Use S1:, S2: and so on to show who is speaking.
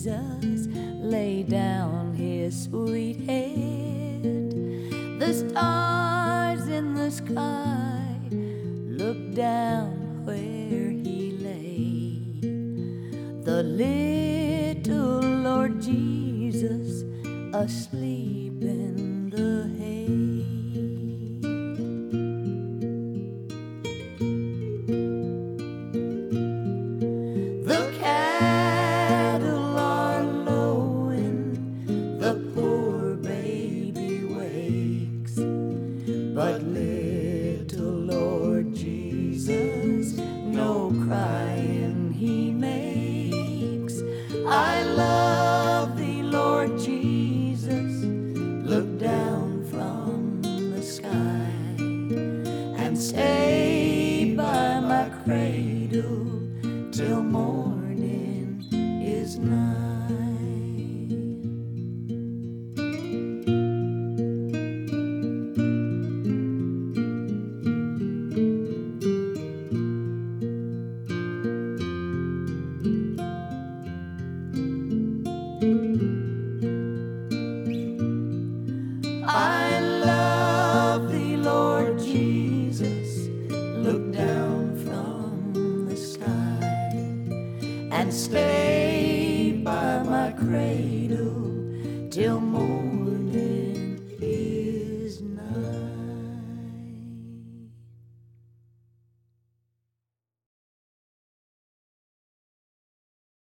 S1: Jesus lay down his sweet head. The stars in the sky looked down where he lay. The little Lord Jesus asleep in the hay. The cattle are lowing, the poor baby wakes, but little Lord Jesus no crying he makes. I love thee, Lord Jesus, look down from the sky and stay by my cradle till morning is nigh. I love thee, Lord Jesus, look down from the sky and stay by my cradle till